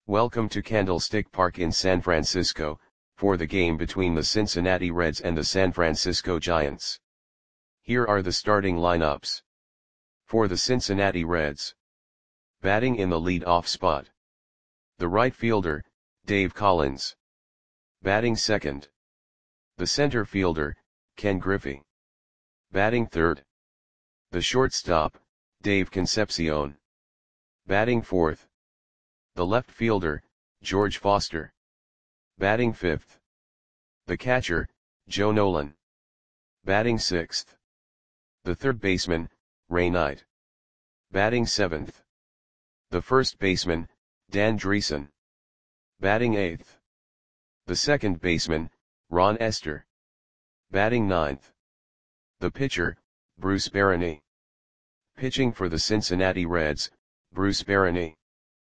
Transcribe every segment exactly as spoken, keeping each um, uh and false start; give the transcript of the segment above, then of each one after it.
Welcome to Candlestick Park in San Francisco, for the game between the Cincinnati Reds and the San Francisco Giants. Here are the starting lineups. For the Cincinnati Reds. Batting in the lead-off spot. The right fielder, Dave Collins. Batting second. The center fielder, Ken Griffey. Batting third. The shortstop, Dave Concepcion. Batting fourth. The left fielder, George Foster. Batting fifth. The catcher, Joe Nolan. Batting sixth. The third baseman, Ray Knight. Batting seventh. The first baseman, Dan Dreesen. Batting eighth. The second baseman, Ron Estes. Batting ninth. The pitcher, Bruce Barany. Pitching for the Cincinnati Reds, Bruce Barany.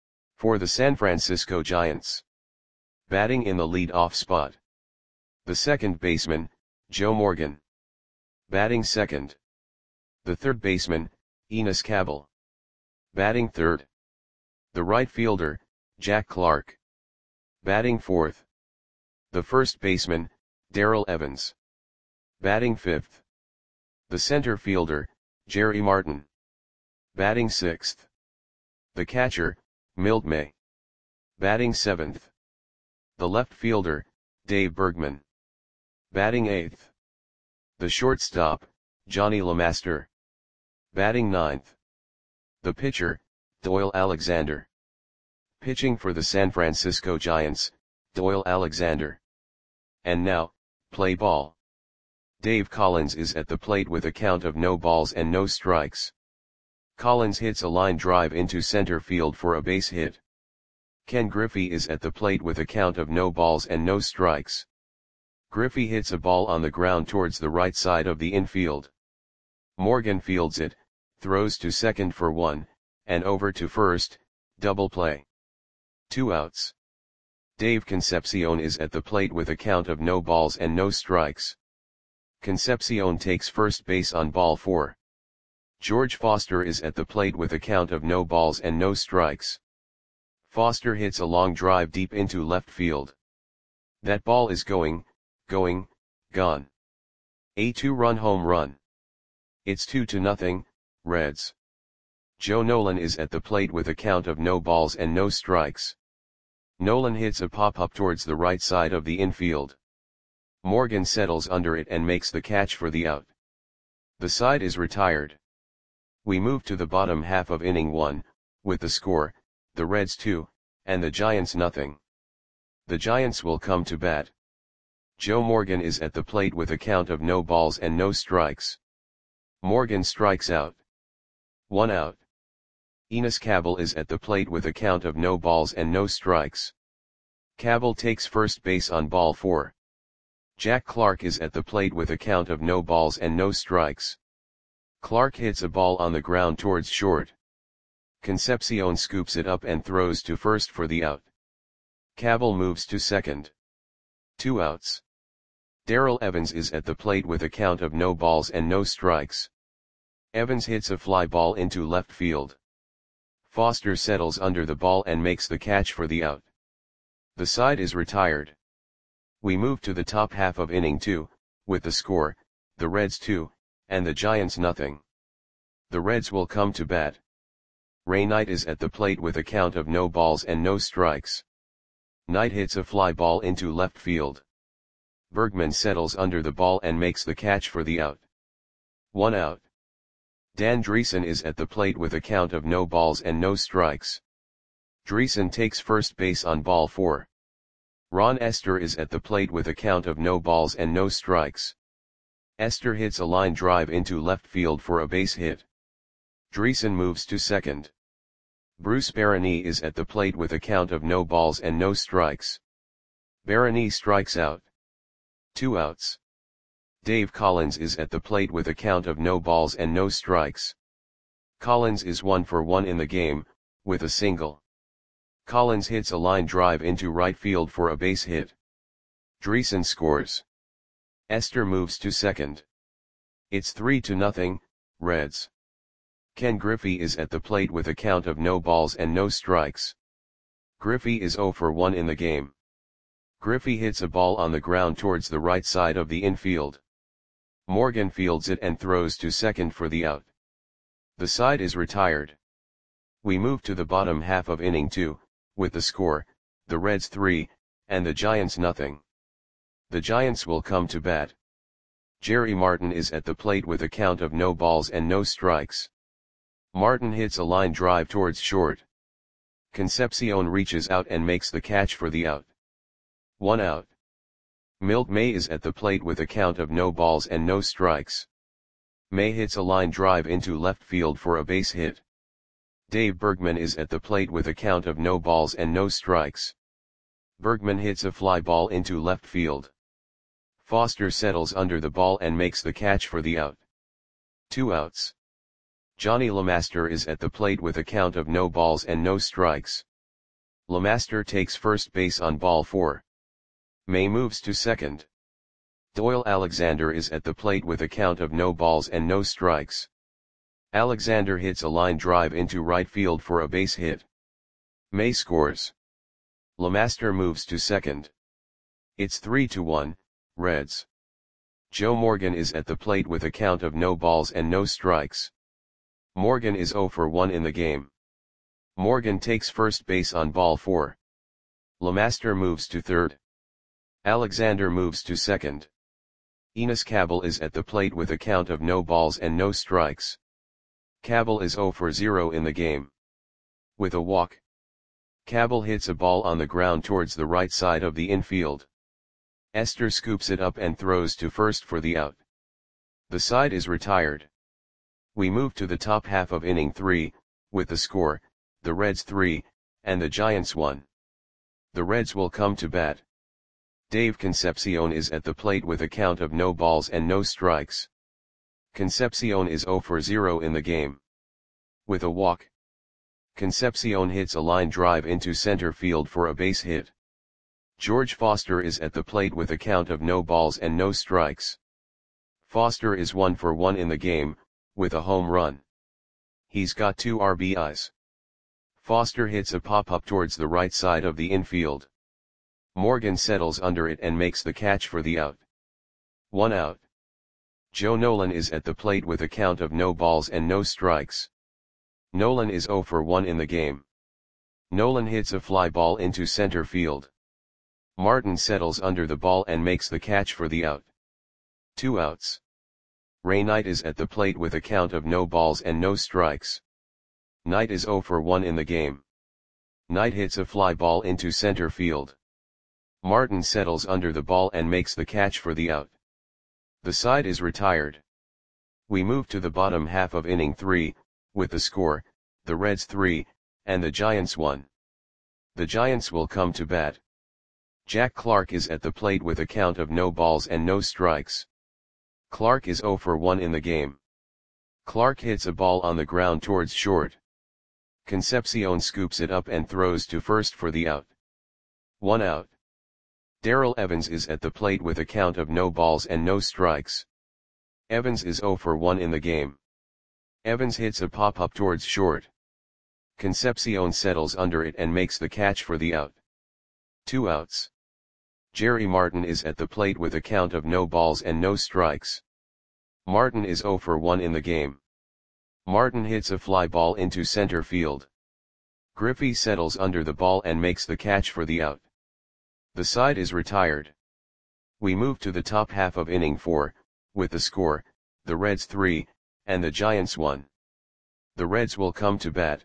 For the San Francisco Giants. Batting in the lead-off spot. The second baseman, Joe Morgan. Batting second. The third baseman, Enos Cabell. Batting third. The right fielder, Jack Clark. Batting fourth. The first baseman, Darrell Evans. Batting fifth. The center fielder, Jerry Martin. Batting sixth. The catcher, Milt May. Batting seventh. The left fielder, Dave Bergman. Batting eighth. The shortstop, Johnny LeMaster. Batting ninth. The pitcher, Doyle Alexander. Pitching for the San Francisco Giants, Doyle Alexander. And now, play ball. Dave Collins is at the plate with a count of no balls and no strikes. Collins hits a line drive into center field for a base hit. Ken Griffey is at the plate with a count of no balls and no strikes. Griffey hits a ball on the ground towards the right side of the infield. Morgan fields it, throws to second for one, and over to first, double play. Two outs. Dave Concepcion is at the plate with a count of no balls and no strikes. Concepcion takes first base on ball four. George Foster is at the plate with a count of no balls and no strikes. Foster hits a long drive deep into left field. That ball is going, going, gone. A two-run home run. It's two to nothing, Reds. Joe Nolan is at the plate with a count of no balls and no strikes. Nolan hits a pop-up towards the right side of the infield. Morgan settles under it and makes the catch for the out. The side is retired. We move to the bottom half of inning one, with the score, the Reds two, and the Giants nothing. The Giants will come to bat. Joe Morgan is at the plate with a count of no balls and no strikes. Morgan strikes out. One out. Enos Cabell is at the plate with a count of no balls and no strikes. Cabell takes first base on ball four. Jack Clark is at the plate with a count of no balls and no strikes. Clark hits a ball on the ground towards short. Concepcion scoops it up and throws to first for the out. Cabell moves to second. Two outs. Darrell Evans is at the plate with a count of no balls and no strikes. Evans hits a fly ball into left field. Foster settles under the ball and makes the catch for the out. The side is retired. We move to the top half of inning two, with the score, the Reds two, and the Giants nothing. The Reds will come to bat. Ray Knight is at the plate with a count of no balls and no strikes. Knight hits a fly ball into left field. Bergman settles under the ball and makes the catch for the out. One out. Dan Dreesen is at the plate with a count of no balls and no strikes. Dreesen takes first base on ball four. Ron Estes is at the plate with a count of no balls and no strikes. Estes hits a line drive into left field for a base hit. Dreesen moves to second. Bruce Barany is at the plate with a count of no balls and no strikes. Barany strikes out. Two outs. Dave Collins is at the plate with a count of no balls and no strikes. Collins is one for one in the game, with a single. Collins hits a line drive into right field for a base hit. Dreesen scores. Estes moves to second. It's three to nothing, Reds. Ken Griffey is at the plate with a count of no balls and no strikes. Griffey is zero for one in the game. Griffey hits a ball on the ground towards the right side of the infield. Morgan fields it and throws to second for the out. The side is retired. We move to the bottom half of inning two, with the score, the Reds three, and the Giants nothing. The Giants will come to bat. Jerry Martin is at the plate with a count of no balls and no strikes. Martin hits a line drive towards short. Concepcion reaches out and makes the catch for the out. One out. Milt May is at the plate with a count of no balls and no strikes. May hits a line drive into left field for a base hit. Dave Bergman is at the plate with a count of no balls and no strikes. Bergman hits a fly ball into left field. Foster settles under the ball and makes the catch for the out. Two outs. Johnny LeMaster is at the plate with a count of no balls and no strikes. LeMaster takes first base on ball four. May moves to second. Doyle Alexander is at the plate with a count of no balls and no strikes. Alexander hits a line drive into right field for a base hit. May scores. LeMaster moves to second. It's three to one, Reds. Joe Morgan is at the plate with a count of no balls and no strikes. Morgan is zero for one in the game. Morgan takes first base on ball four. LeMaster moves to third. Alexander moves to second. Enos Cabell is at the plate with a count of no balls and no strikes. Cabell is zero for zero in the game. With a walk. Cabell hits a ball on the ground towards the right side of the infield. Esther scoops it up and throws to first for the out. The side is retired. We move to the top half of inning three, with the score, the Reds three, and the Giants one. The Reds will come to bat. Dave Concepcion is at the plate with a count of no balls and no strikes. Concepcion is zero for zero in the game. With a walk. Concepcion hits a line drive into center field for a base hit. George Foster is at the plate with a count of no balls and no strikes. Foster is one for one in the game, with a home run. He's got two R B Is. Foster hits a pop-up towards the right side of the infield. Morgan settles under it and makes the catch for the out. One out. Joe Nolan is at the plate with a count of no balls and no strikes. Nolan is zero for one in the game. Nolan hits a fly ball into center field. Martin settles under the ball and makes the catch for the out. Two outs. Ray Knight is at the plate with a count of no balls and no strikes. Knight is zero for one in the game. Knight hits a fly ball into center field. Martin settles under the ball and makes the catch for the out. The side is retired. We move to the bottom half of inning three, with the score, the Reds three, and the Giants one. The Giants will come to bat. Jack Clark is at the plate with a count of no balls and no strikes. Clark is zero for one in the game. Clark hits a ball on the ground towards short. Concepcion scoops it up and throws to first for the out. One out. Darrell Evans is at the plate with a count of no balls and no strikes. Evans is zero for one in the game. Evans hits a pop-up towards short. Concepcion settles under it and makes the catch for the out. Two outs. Jerry Martin is at the plate with a count of no balls and no strikes. Martin is zero for one in the game. Martin hits a fly ball into center field. Griffey settles under the ball and makes the catch for the out. The side is retired. We move to the top half of inning four, with the score, the Reds three, and the Giants one. The Reds will come to bat.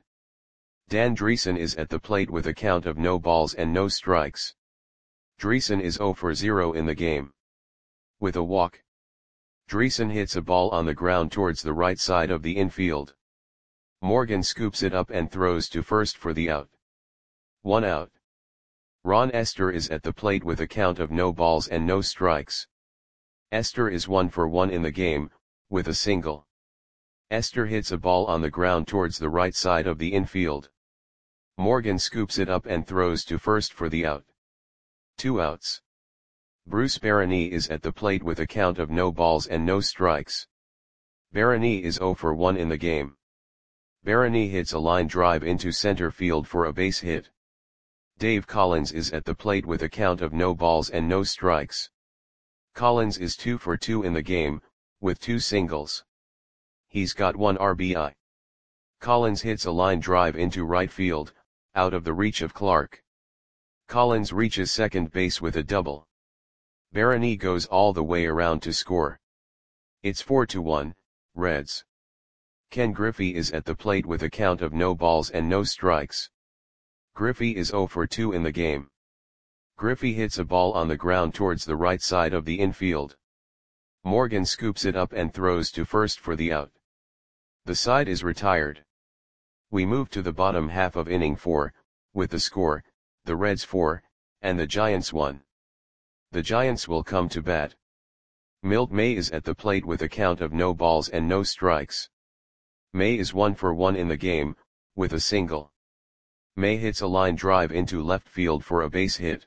Dan Dreesen is at the plate with a count of no balls and no strikes. Dreesen is zero for zero in the game. With a walk. Dreesen hits a ball on the ground towards the right side of the infield. Morgan scoops it up and throws to first for the out. One out. Ron Esther is at the plate with a count of no balls and no strikes. Esther is one for one in the game, with a single. Esther hits a ball on the ground towards the right side of the infield. Morgan scoops it up and throws to first for the out. Two outs. Bruce Barany is at the plate with a count of no balls and no strikes. Barany is zero for one in the game. Barany hits a line drive into center field for a base hit. Dave Collins is at the plate with a count of no balls and no strikes. Collins is two for two in the game, with two singles. He's got one R B I. Collins hits a line drive into right field, out of the reach of Clark. Collins reaches second base with a double. Barani goes all the way around to score. It's four to one, Reds. Ken Griffey is at the plate with a count of no balls and no strikes. Griffey is zero for two in the game. Griffey hits a ball on the ground towards the right side of the infield. Morgan scoops it up and throws to first for the out. The side is retired. We move to the bottom half of inning four, with the score, the Reds four, and the Giants one. The Giants will come to bat. Milt May is at the plate with a count of no balls and no strikes. May is one for one in the game, with a single. May hits a line drive into left field for a base hit.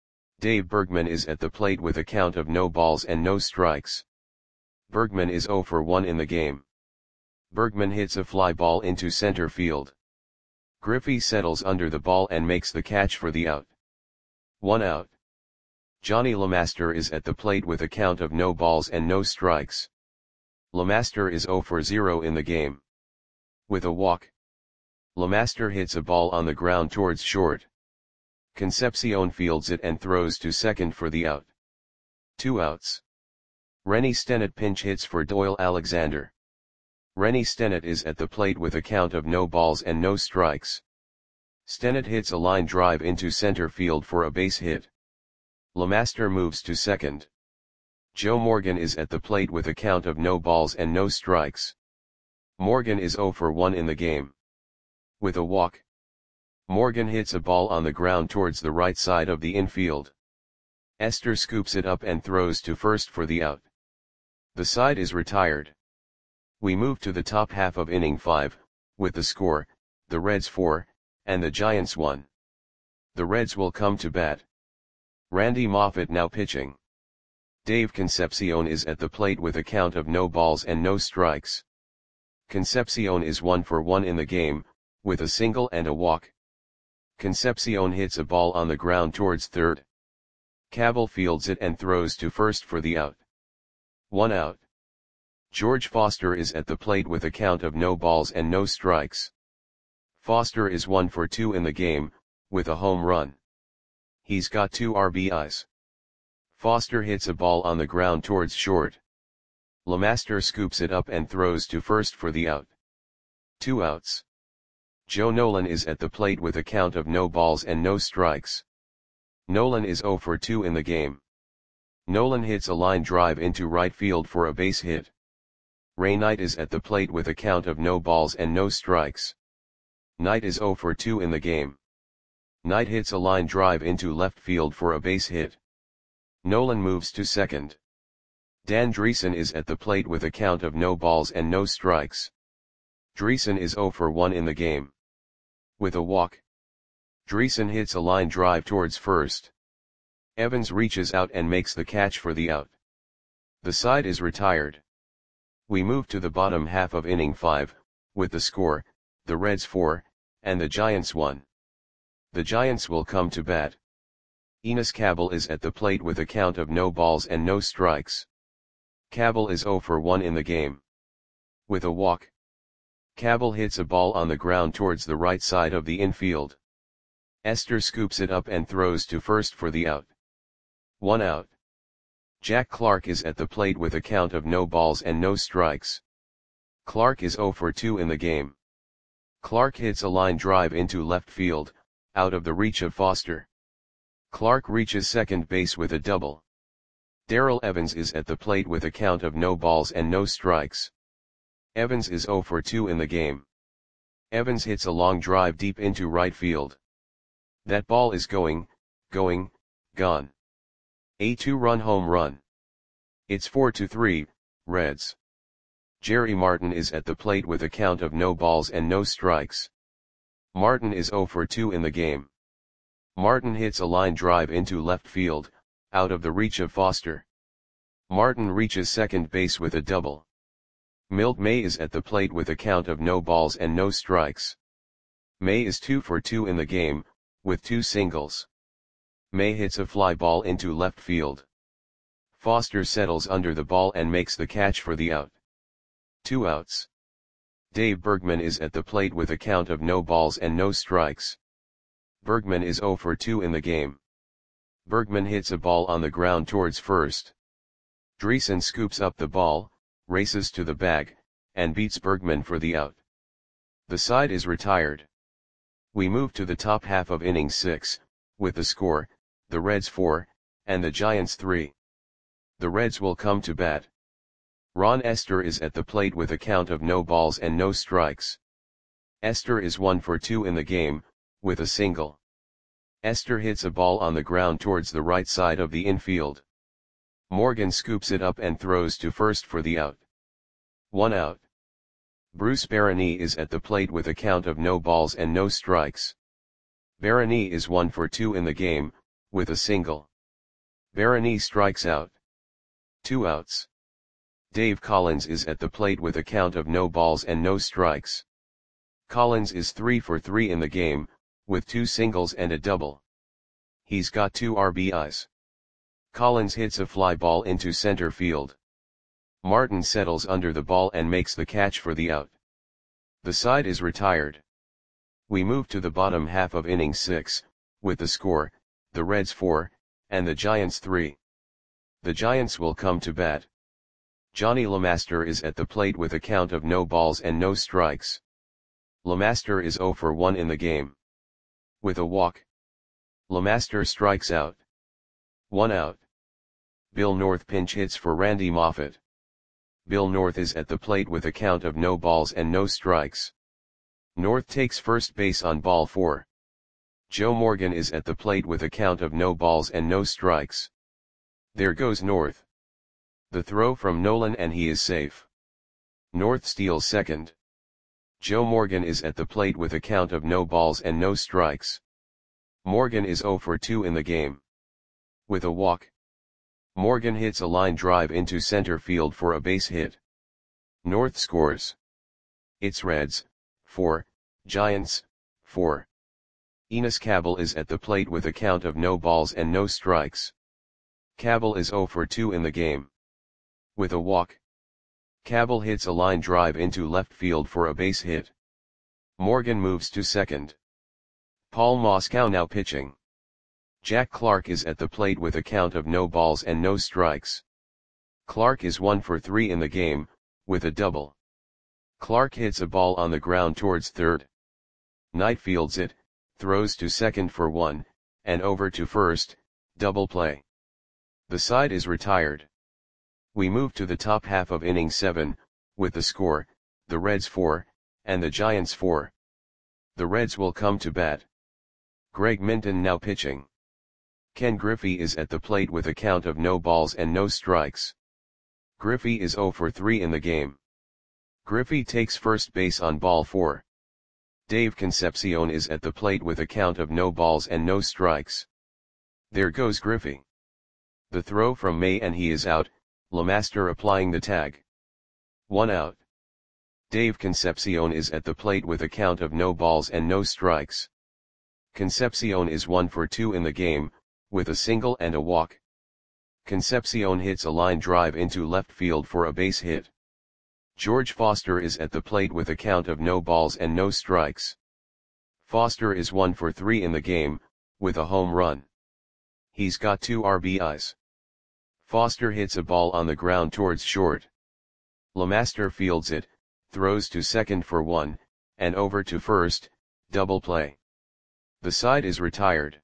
Dave Bergman is at the plate with a count of no balls and no strikes. Bergman is zero for one in the game. Bergman hits a fly ball into center field. Griffey settles under the ball and makes the catch for the out. One out. Johnny LeMaster is at the plate with a count of no balls and no strikes. LeMaster is zero for zero in the game. With a walk. LeMaster hits a ball on the ground towards short. Concepcion fields it and throws to second for the out. Two outs. Rennie Stennett pinch hits for Doyle Alexander. Rennie Stennett is at the plate with a count of no balls and no strikes. Stennett hits a line drive into center field for a base hit. LeMaster moves to second. Joe Morgan is at the plate with a count of no balls and no strikes. Morgan is zero for one in the game. With a walk. Morgan hits a ball on the ground towards the right side of the infield. Esther scoops it up and throws to first for the out. The side is retired. We move to the top half of inning five, with the score, the Reds four, and the Giants one. The Reds will come to bat. Randy Moffett now pitching. Dave Concepcion is at the plate with a count of no balls and no strikes. Concepcion is one for one in the game, with a single and a walk. Concepcion hits a ball on the ground towards third. Cabell fields it and throws to first for the out. One out. George Foster is at the plate with a count of no balls and no strikes. Foster is one for two in the game, with a home run. He's got two R B Is. Foster hits a ball on the ground towards short. LeMaster scoops it up and throws to first for the out. Two outs. Joe Nolan is at the plate with a count of no balls and no strikes. Nolan is zero for two in the game. Nolan hits a line drive into right field for a base hit. Ray Knight is at the plate with a count of no balls and no strikes. Knight is zero for two in the game. Knight hits a line drive into left field for a base hit. Nolan moves to second. Dan Dreesen is at the plate with a count of no balls and no strikes. Dreesen is zero for one in the game. With a walk. Dreesen hits a line drive towards first. Evans reaches out and makes the catch for the out. The side is retired. We move to the bottom half of inning five, with the score, the Reds four, and the Giants one. The Giants will come to bat. Enos Cabell is at the plate with a count of no balls and no strikes. Cabell is zero for one in the game. With a walk. Cabell hits a ball on the ground towards the right side of the infield. Esther scoops it up and throws to first for the out. One out. Jack Clark is at the plate with a count of no balls and no strikes. Clark is zero for two in the game. Clark hits a line drive into left field, out of the reach of Foster. Clark reaches second base with a double. Darrell Evans is at the plate with a count of no balls and no strikes. Evans is zero for two in the game. Evans hits a long drive deep into right field. That ball is going, going, gone. A two-run home run. It's four to three, Reds. Jerry Martin is at the plate with a count of no balls and no strikes. Martin is zero for two in the game. Martin hits a line drive into left field, out of the reach of Foster. Martin reaches second base with a double. Milt May is at the plate with a count of no balls and no strikes. May is two for two in the game, with two singles. May hits a fly ball into left field. Foster settles under the ball and makes the catch for the out. Two outs. Dave Bergman is at the plate with a count of no balls and no strikes. Bergman is oh for two in the game. Bergman hits a ball on the ground towards first. Dreesen scoops up the ball, races to the bag, and beats Bergman for the out. The side is retired. We move to the top half of inning six, with the score, the Reds four, and the Giants three. The Reds will come to bat. Ron Esther is at the plate with a count of no balls and no strikes. Esther is one for two in the game, with a single. Esther hits a ball on the ground towards the right side of the infield. Morgan scoops it up and throws to first for the out. One out. Bruce Barany is at the plate with a count of no balls and no strikes. Barany is one for two in the game, with a single. Barany strikes out. Two outs. Dave Collins is at the plate with a count of no balls and no strikes. Collins is three for three in the game, with two singles and a double. He's got two R B Is. Collins hits a fly ball into center field. Martin settles under the ball and makes the catch for the out. The side is retired. We move to the bottom half of inning six, with the score, the Reds four, and the Giants three. The Giants will come to bat. Johnny LeMaster is at the plate with a count of no balls and no strikes. LeMaster is oh for one in the game. With a walk. LeMaster strikes out. One out. Bill North pinch hits for Randy Moffett. Bill North is at the plate with a count of no balls and no strikes. North takes first base on ball four. Joe Morgan is at the plate with a count of no balls and no strikes. There goes North. The throw from Nolan and he is safe. North steals second. Joe Morgan is at the plate with a count of no balls and no strikes. Morgan is oh for two in the game. With a walk. Morgan hits a line drive into center field for a base hit. North scores. It's Reds, four, Giants, four. Enos Cabell is at the plate with a count of no balls and no strikes. Cabell is oh for two in the game. With a walk. Cabell hits a line drive into left field for a base hit. Morgan moves to second. Paul Moscow now pitching. Jack Clark is at the plate with a count of no balls and no strikes. Clark is one for three in the game, with a double. Clark hits a ball on the ground towards third. Knight fields it, throws to second for one, and over to first, double play. The side is retired. We move to the top half of inning seven, with the score, the Reds four, and the Giants four. The Reds will come to bat. Greg Minton now pitching. Ken Griffey is at the plate with a count of no balls and no strikes. Griffey is oh for three in the game. Griffey takes first base on ball four. Dave Concepcion is at the plate with a count of no balls and no strikes. There goes Griffey. The throw from May and he is out, LeMaster applying the tag. One out. Dave Concepcion is at the plate with a count of no balls and no strikes. Concepcion is one for two in the game, with a single and a walk. Concepcion hits a line drive into left field for a base hit. George Foster is at the plate with a count of no balls and no strikes. Foster is one for three in the game, with a home run. He's got two R B Is. Foster hits a ball on the ground towards short. LeMaster fields it, throws to second for one, and over to first, double play. The side is retired.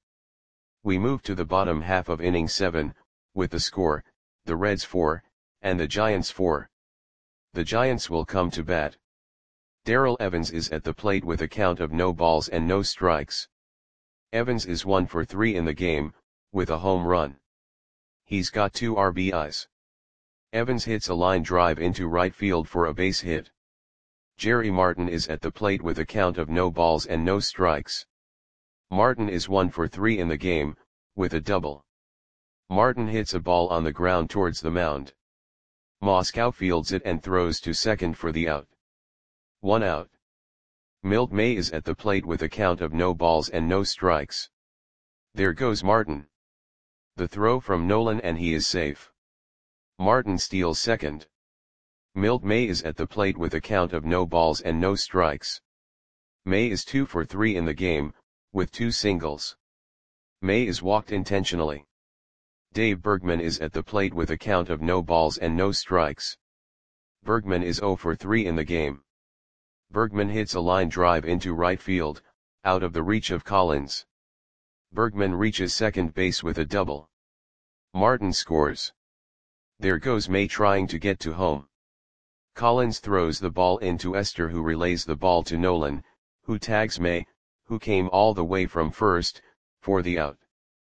We move to the bottom half of inning seven, with the score, the Reds four, and the Giants four. The Giants will come to bat. Darrell Evans is at the plate with a count of no balls and no strikes. Evans is one for three in the game, with a home run. He's got two R B Is. Evans hits a line drive into right field for a base hit. Jerry Martin is at the plate with a count of no balls and no strikes. Martin is one for three in the game, with a double. Martin hits a ball on the ground towards the mound. Moscow fields it and throws to second for the out. One out. Milt May is at the plate with a count of no balls and no strikes. There goes Martin. The throw from Nolan and he is safe. Martin steals second. Milt May is at the plate with a count of no balls and no strikes. May is two for three in the game, with two singles. May is walked intentionally. Dave Bergman is at the plate with a count of no balls and no strikes. Bergman is zero for three in the game. Bergman hits a line drive into right field, out of the reach of Collins. Bergman reaches second base with a double. Martin scores. There goes May trying to get to home. Collins throws the ball into Esther, who relays the ball to Nolan, who tags May, who came all the way from first, for the out.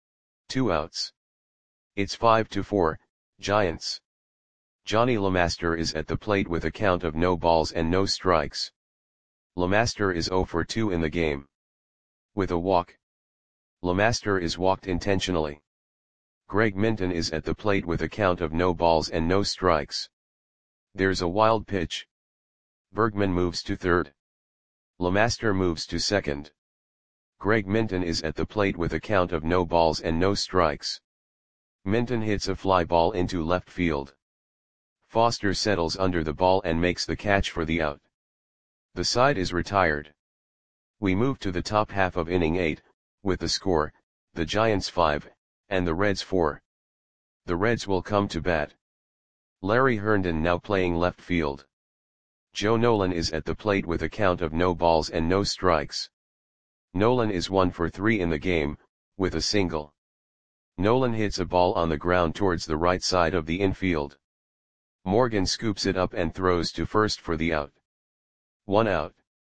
Two outs. It's five to four, Giants. Johnny LeMaster is at the plate with a count of no balls and no strikes. LeMaster is zero for two in the game. With a walk. LeMaster is walked intentionally. Greg Minton is at the plate with a count of no balls and no strikes. There's a wild pitch. Bergman moves to third. LeMaster moves to second. Greg Minton is at the plate with a count of no balls and no strikes. Minton hits a fly ball into left field. Foster settles under the ball and makes the catch for the out. The side is retired. We move to the top half of inning eight, with the score, the Giants five, and the Reds four. The Reds will come to bat. Larry Herndon now playing left field. Joe Nolan is at the plate with a count of no balls and no strikes. Nolan is one for three in the game, with a single. Nolan hits a ball on the ground towards the right side of the infield. Morgan scoops it up and throws to first for the out. One out.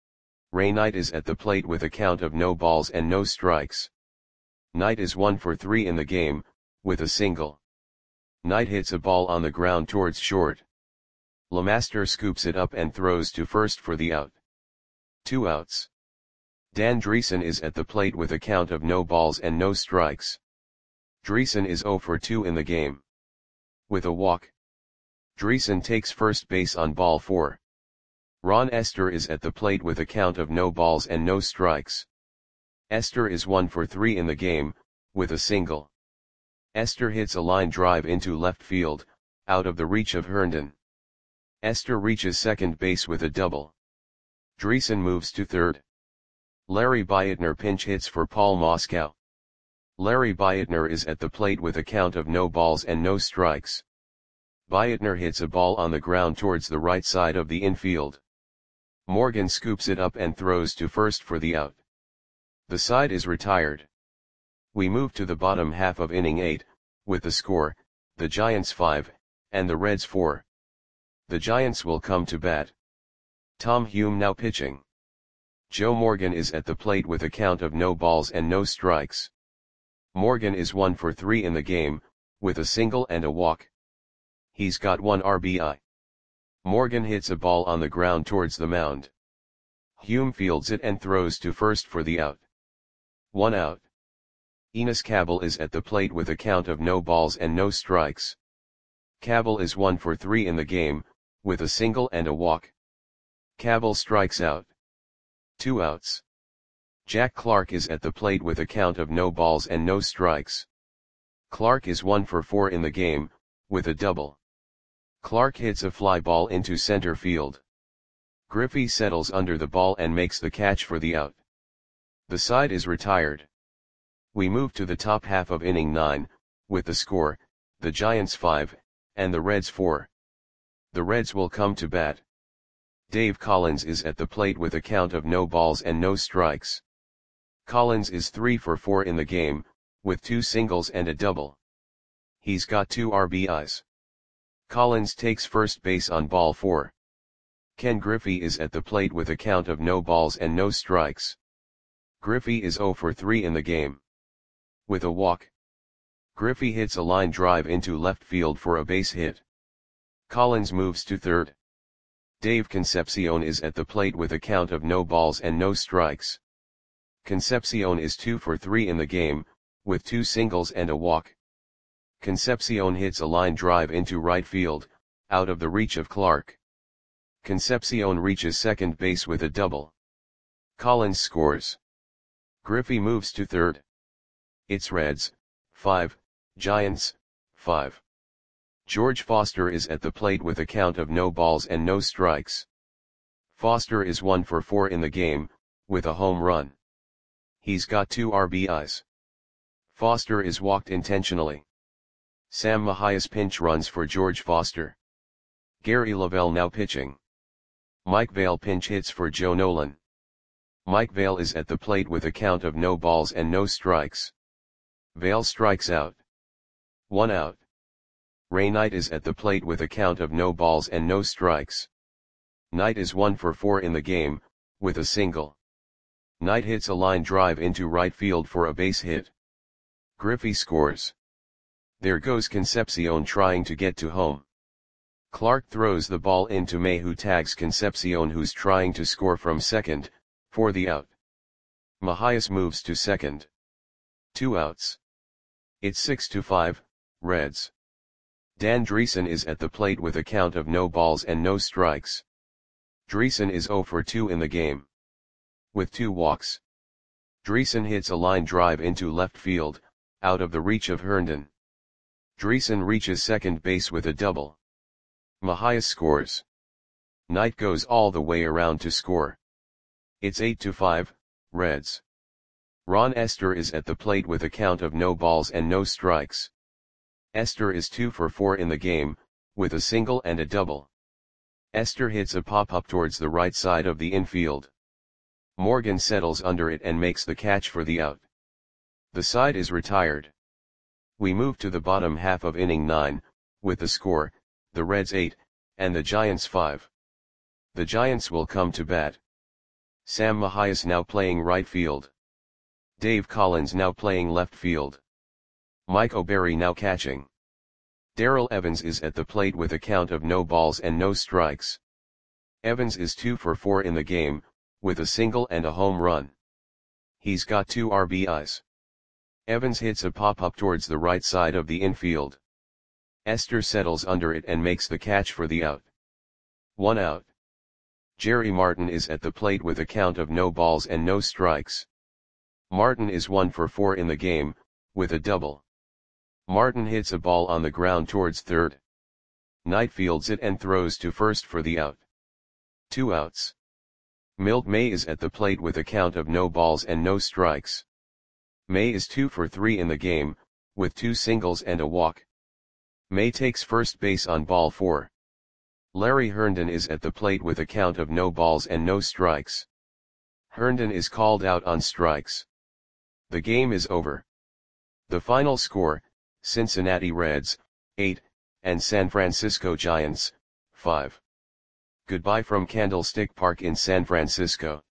Ray Knight is at the plate with a count of no balls and no strikes. Knight is one for three in the game, with a single. Knight hits a ball on the ground towards short. LeMaster scoops it up and throws to first for the out. Two outs. Dan Dreesen is at the plate with a count of no balls and no strikes. Dreesen is zero for two in the game. With a walk. Dreesen takes first base on ball four. Ron Esther is at the plate with a count of no balls and no strikes. Esther is one for three in the game, with a single. Esther hits a line drive into left field, out of the reach of Herndon. Esther reaches second base with a double. Dreesen moves to third. Larry Bietner pinch hits for Paul Moskow. Larry Bietner is at the plate with a count of no balls and no strikes. Bietner hits a ball on the ground towards the right side of the infield. Morgan scoops it up and throws to first for the out. The side is retired. We move to the bottom half of inning eight, with the score, the Giants five, and the Reds four. The Giants will come to bat. Tom Hume now pitching. Joe Morgan is at the plate with a count of no balls and no strikes. Morgan is one for three in the game, with a single and a walk. He's got one R B I. Morgan hits a ball on the ground towards the mound. Hume fields it and throws to first for the out. One out. Enos Cabell is at the plate with a count of no balls and no strikes. Cabell is one for three in the game, with a single and a walk. Cabell strikes out. Two outs. Jack Clark is at the plate with a count of no balls and no strikes. Clark is one for four in the game, with a double. Clark hits a fly ball into center field. Griffey settles under the ball and makes the catch for the out. The side is retired. We move to the top half of inning nine, with the score, the Giants five, and the Reds four. The Reds will come to bat. Dave Collins is at the plate with a count of no balls and no strikes. Collins is three for four in the game, with two singles and a double. He's got two R B Is. Collins takes first base on ball four. Ken Griffey is at the plate with a count of no balls and no strikes. Griffey is zero for three in the game. With a walk. Griffey hits a line drive into left field for a base hit. Collins moves to third. Dave Concepcion is at the plate with a count of no balls and no strikes. Concepcion is two for three in the game, with two singles and a walk. Concepcion hits a line drive into right field, out of the reach of Clark. Concepcion reaches second base with a double. Collins scores. Griffey moves to third. It's Reds, five, Giants, five. George Foster is at the plate with a count of no balls and no strikes. Foster is one for four in the game, with a home run. He's got two R B Is. Foster is walked intentionally. Sam Mahias pinch runs for George Foster. Gary Lavelle now pitching. Mike Vail pinch hits for Joe Nolan. Mike Vail is at the plate with a count of no balls and no strikes. Vail strikes out. One out. Ray Knight is at the plate with a count of no balls and no strikes. Knight is one for four in the game, with a single. Knight hits a line drive into right field for a base hit. Griffey scores. There goes Concepcion trying to get to home. Clark throws the ball into May, who tags Concepcion, who's trying to score from second, for the out. Mahias moves to second. Two outs. It's six to five, Reds. Dan Dreesen is at the plate with a count of no balls and no strikes. Dreesen is zero for two in the game. With two walks. Dreesen hits a line drive into left field, out of the reach of Herndon. Dreesen reaches second base with a double. Mahias scores. Knight goes all the way around to score. It's eight to five, Reds. Ron Esther is at the plate with a count of no balls and no strikes. Esther is two for four in the game, with a single and a double. Esther hits a pop-up towards the right side of the infield. Morgan settles under it and makes the catch for the out. The side is retired. We move to the bottom half of inning nine, with the score, the Reds eight, and the Giants five. The Giants will come to bat. Sam Mahias now playing right field. Dave Collins now playing left field. Mike O'Berry now catching. Darrell Evans is at the plate with a count of no balls and no strikes. Evans is two for four in the game, with a single and a home run. He's got two R B Is. Evans hits a pop-up towards the right side of the infield. Esther settles under it and makes the catch for the out. One out. Jerry Martin is at the plate with a count of no balls and no strikes. Martin is one for four in the game, with a double. Martin hits a ball on the ground towards third. Knight fields it and throws to first for the out. Two outs. Milt May is at the plate with a count of no balls and no strikes. May is two for three in the game, with two singles and a walk. May takes first base on ball four. Larry Herndon is at the plate with a count of no balls and no strikes. Herndon is called out on strikes. The game is over. The final score, Cincinnati Reds, eight, and San Francisco Giants, five. Goodbye from Candlestick Park in San Francisco.